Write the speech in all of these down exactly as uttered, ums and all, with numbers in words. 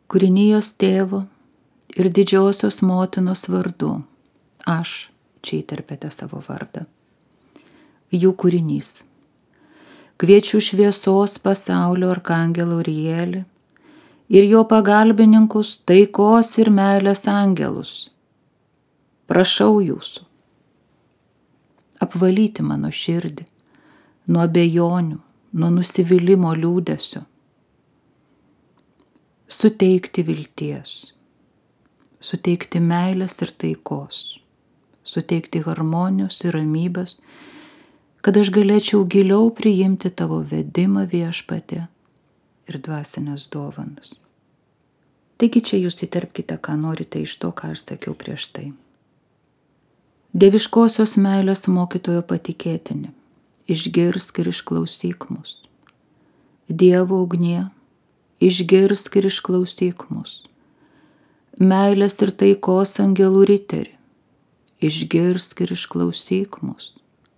kūrinijos tėvo ir didžiosios motinos vardu, aš, čia įterpėte savo vardą, jų kūrinys. Kviečiu šviesos pasaulio arkangelą Urielį ir jo pagalbininkus, taikos ir meilės angelus. Prašau jūsų apvalyti mano širdį nuo abejonių, nuo nusivylimo liūdesio, suteikti vilties, suteikti meilės ir taikos, suteikti harmonijos ir ramybės, kad aš galėčiau giliau priimti tavo vedimą viešpatie ir dvasinės dovanas. Taigi čia jūs įterpkite, ką norite iš to, ką aš sakiau prieš tai. Dieviškosios meilės mokytojo patikėtini, išgirsk ir išklausyk mus. Dievo ugnie, išgirsk ir išklausyk mus. Meilės ir taikos angelų riteri, išgirsk ir išklausyk mus.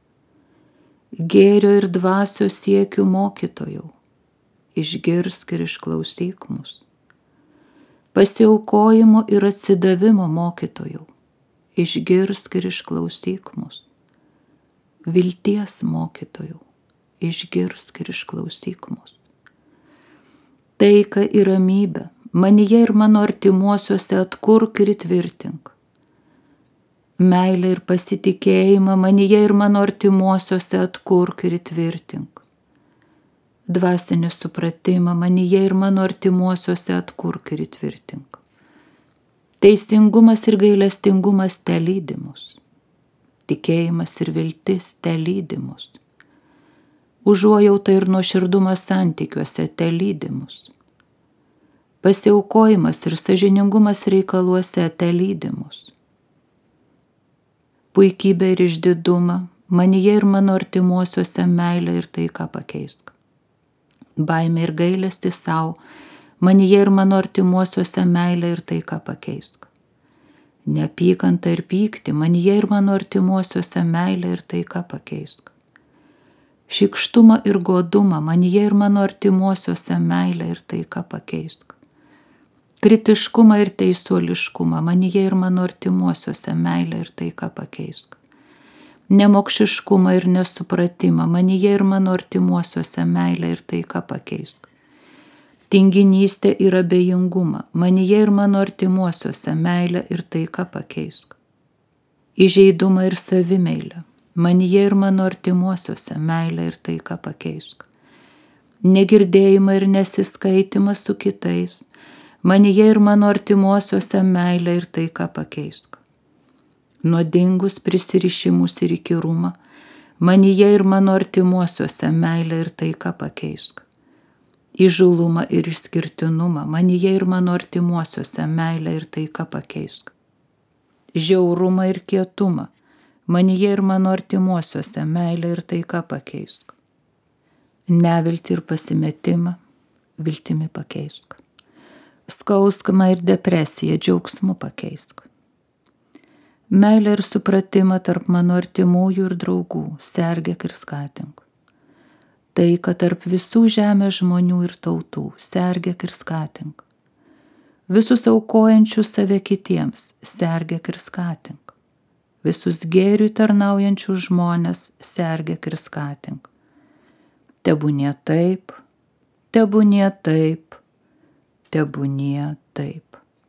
Gėrio ir dvasios siekių mokytojau, išgirsk ir išklausyk mus. Pasiaukojimo ir atsidavimo mokytojau, išgirsk ir išklausyk mus. Vilties mokytojau, išgirsk ir išklausyk mus. Taiką ir ramybę manyje ir mano artimuosiuose atkurk ir įtvirtink. Meilę ir pasitikėjimą manyje ir mano artimuosiuose atkurk ir įtvirtink. Dvasinį supratimą manyje ir mano artimuosiuose atkurk ir įtvirtink. Teisingumas ir gailestingumas telydi mus. Tikėjimas ir viltis telydi mus. Užuojauta ir nuoširdumas santykiuose telydi mus. Pasiaukojimas ir sąžiningumas reikaluose telydi mus. Puikybė ir išdidumą manyje ir mano artimuosiuose meilę ir taiką pakeisk. Baimė ir gailestis sau manyje ir mano artimuosiuose meilę ir taiką pakeisk. Neapykanta ir pykti manyje ir mano artimuosiuose meilę ir taiką pakeisk. Šykštumą ir godumą manyje ir mano artimuosiuose meilę ir taiką pakeisk. Kritiškumą ir teisuoliškumą manyje ir mano artimuosiuose meilę ir taiką pakeisk. Nemokšiškumą ir nesupratimą manyje ir mano artimuosiuose meilę ir taiką pakeisk. Tinginystę ir abejingumą manyje ir mano artimuosiuose meilę ir taiką pakeisk. Įžeidumą ir savimeilę manyje ir mano artimuosiuose meilę ir taiką pakeisk. Negirdėjimą ir nesiskaitimą su kitais manyje ir mano artimuosiuose meilę ir taiką pakeisk. Nuodingus prisirišimus ir įkyrumą manyje ir mano artimuosiuose meilę ir taiką pakeisk. Įžūlumą ir išskirtinumą manyje ir mano artimuosiuose meilę ir taiką pakeisk. Žiaurumą ir kietumą manyje ir mano artimuosiuose meilę ir taiką pakeisk. Neviltį ir pasimetimą viltimi pakeisk. Skausmą ir depresiją džiaugsmu pakeisk. Meilę ir supratimą tarp mano artimųjų ir draugų sergėk ir skatink. Taiką tarp visų žemės žmonių ir tautų sergėk ir skatink. Visus aukojančius save kitiems sergėk ir skatink. Visus gėriui tarnaujančius žmonės sergėk ir skatink. Tebūnie taip, tebūnie taip, tebūnie taip.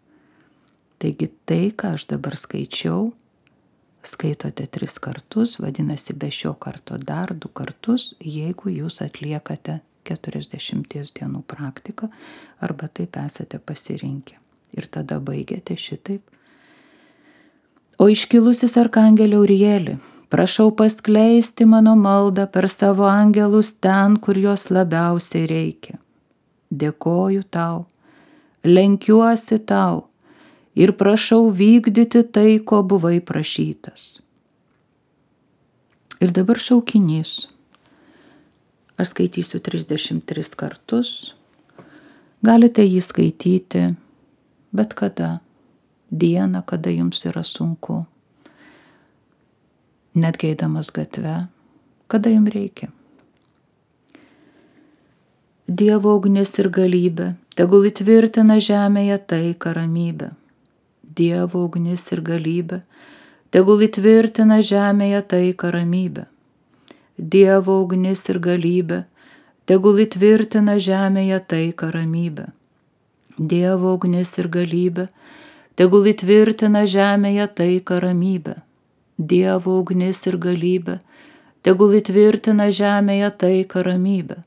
Taigi tai, ką aš dabar skaičiau, skaitote tris kartus, vadinasi be šio karto dar du kartus, jeigu jūs atliekate keturiasdešimties dienų praktiką arba taip esate pasirinkę. Ir tada baigiate šitaip. O iškilusis arkangelė Urielį, prašau paskleisti mano maldą per savo angelus ten, kur jos labiausiai reikia. Dėkoju tau, lenkiuosi tau, ir prašau vykdyti tai, ko buvai prašytas. Ir dabar šaukinys. Aš skaitysiu trisdešimt tris kartus. Galite jį skaityti bet kada, dieną, kada jums yra sunku. Netgi eidamas gatve, kada jums reikia. Dievo ugnis ir galybė tegul įtvirtina žemėje taiką ramybę. Dievo ugnis ir galybė, tegul įtvirtina žemėje taiką ramybę. Dievo ugnis ir galybė, tegul įtvirtina žemėje taiką ramybę. Dievo ugnis ir galybė, tegul įtvirtina žemėje taiką ramybę. Dievo ugnis ir galybė, tegul įtvirtina žemėje taiką ramybę.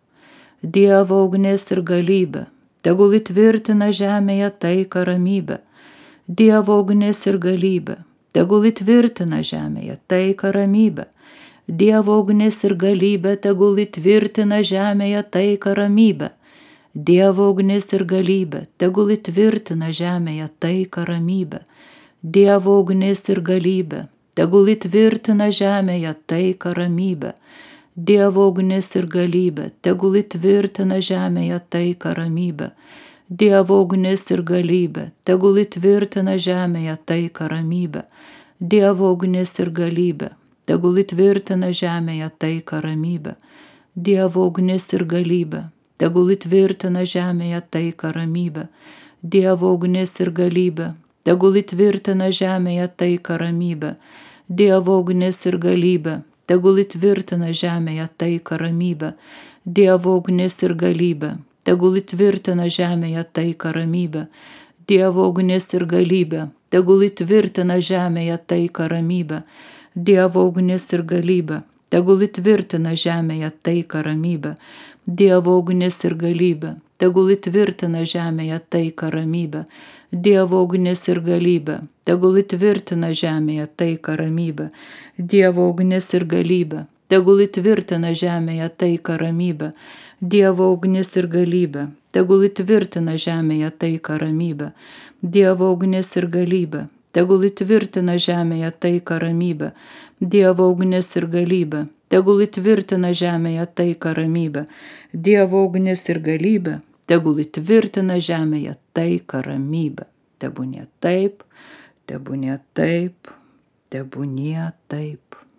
Dievo ugnis ir galybė, tegul įtvirtina žemėje taiką ramybę. Dievo ugnis ir galybė, tegul įtvirtina žemėje taiką ramybę. Dievo ugnis ir galybė, tegul įtvirtina žemėje taiką ramybę. Dievo ugnis ir galybė, tegul įtvirtina žemėje taiką ramybę. Dievo ugnis ir galybė, tegul įtvirtina žemėje taiką ramybę. Dievo ugnis ir galybė, tegul įtvirtina žemėje taiką ramybę. Dievo ugnis ir galybė, tegul įtvirtina žemėje taiką ramybę. Dievo ugnis ir galybė, tegul įtvirtina žemėje taiką ramybę. Dievo ugnis ir galybė, tegul įtvirtina žemėje taiką ramybę. Dievo ugnis ir galybė, tegul įtvirtina žemėje taiką ramybę. Dievo ugnis ir galybė, tegul įtvirtina žemėje taiką ramybę. Dievo ugnis ir galybė, tegul įtvirtina žemėje taiką ramybę. Dievo ugnis ir galybė, tegul įtvirtina žemėje taiką ramybę. Dievo ugnis ir galybė, tegul įtvirtina žemėje taiką ramybę. Dievo ugnis ir galybė, tegul įtvirtina žemėje taiką ramybę. Dievo ugnis ir galybė, tegul įtvirtina žemėje taiką ramybę. Dievo ugnis ir galybė, tegul įtvirtina žemėje taiką ramybę. Dievo ugnis ir galybė, tegul įtvirtina žemėje taiką ramybę. Dievo ugnis ir galybė, tegul įtvirtina žemėje taiką ramybę. Dievo ugnis ir galybė, tegul įtvirtina žemėje taiką ramybę. Dievo ugnis ir galybė, tegul įtvirtina žemėje taiką ramybę. Tebūnie taip, tebūnie taip, tebūnie taip.